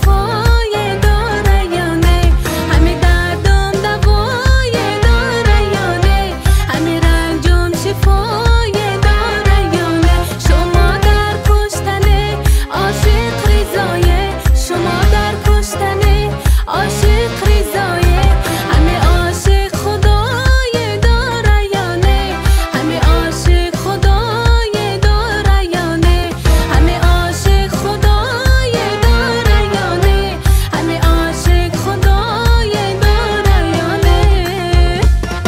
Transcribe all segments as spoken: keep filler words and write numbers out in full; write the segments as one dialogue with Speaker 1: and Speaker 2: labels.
Speaker 1: شفای داره یا نه؟ همه دردم دوای داره یا نه؟ همه رنجم شفای داره یا نه؟ شما در کشتن عاشق رضایه، شما در کشتن عاشق رضایه. همه عاشق خدای داره یا نه؟ همه عاشق خدای داره یا نه؟ همه عاشق خدای داره یا نه؟ همه عاشق خدای داره یا نه؟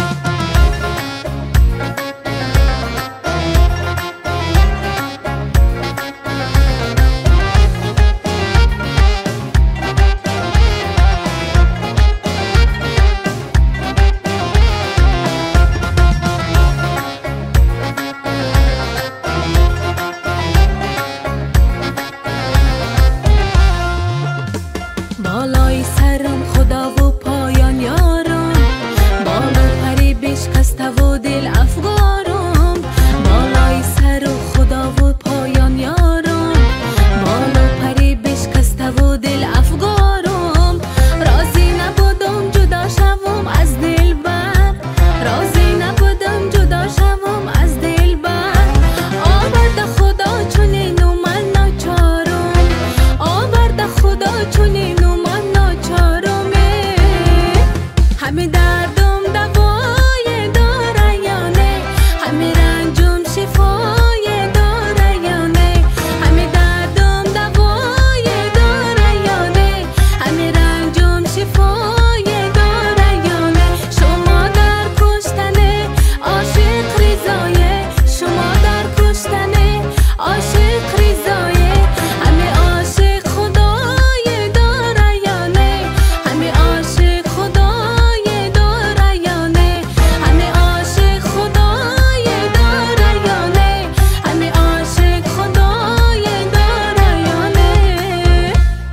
Speaker 1: بالای سرم خدا و پایان یارم، بالا پری بشکسته و دل افگارم. بالای سر خدا و پایان یارم، بالا پری بشکسته و دل افگارم. راضی نبودم جدا شوم از دل بر، راضی نبودم جدا شوم از دل بر. آورده خدا چنین و من ناچارم، آورده خدا چنین و من ناچارمه. همه دردم دوای داره یا نه؟ همه رنجم شفای داره یا نه؟ همه دردم دوای داره یا نه؟ همه رنجم شفای داره یا نه؟ شما در کشتن عاشق رضایه، شما در کشتن عاشق رضایه. همه عاشق خدای داره یا نه؟ همه عاشق خدای داره یا نه؟ همه عاشق خدای داره یا نه؟ همه عاشق خدای داره یا نه؟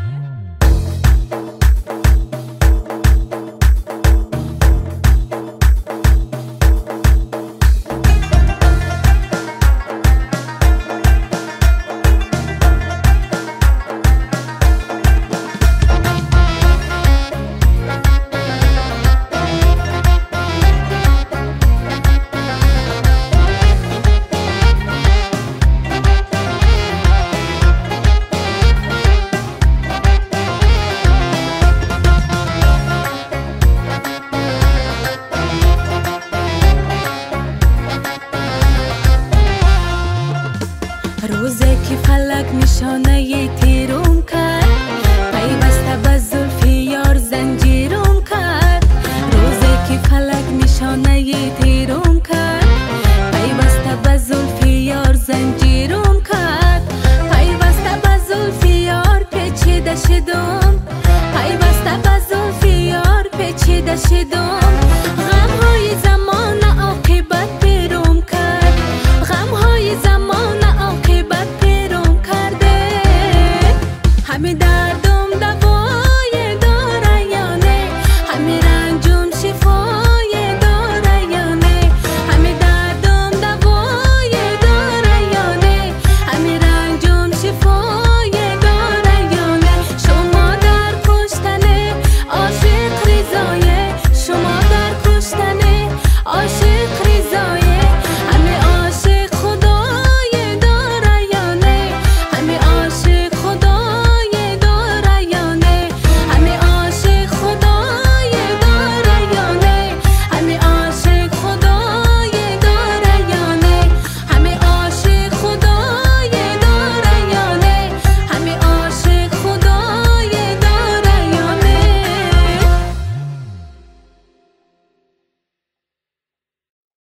Speaker 1: روزی که فلک نشانه تیرم کرد، پیوسته به زلف یار زنجیرم کرد. روزی که فلک نشانه تیرم کرد، پیوسته به زلف یار زنجیرم کرد. پیوسته به زلف یار پیچیده شدم، پیوسته به زلف یار پیچیده شدم. غمهای زمان عاقبت پیرم کرد، غمهای زمان عاقبت پیرم کرده. همه